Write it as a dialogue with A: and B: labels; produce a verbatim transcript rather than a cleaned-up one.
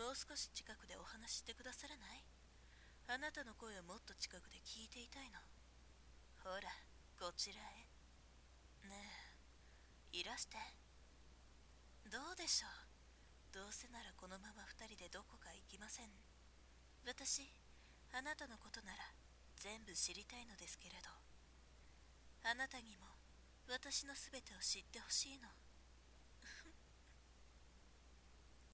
A: もう少し近くでお話ししてくださらない？あなたの声をもっと近くで聞いていたいの。ほら、こちらへ。ねえ、いらして。どうでしょう。どうせならこのまま二人でどこか行きません？私、あなたのことなら全部知りたいのですけれど。あなたにも私のすべてを知ってほしいの。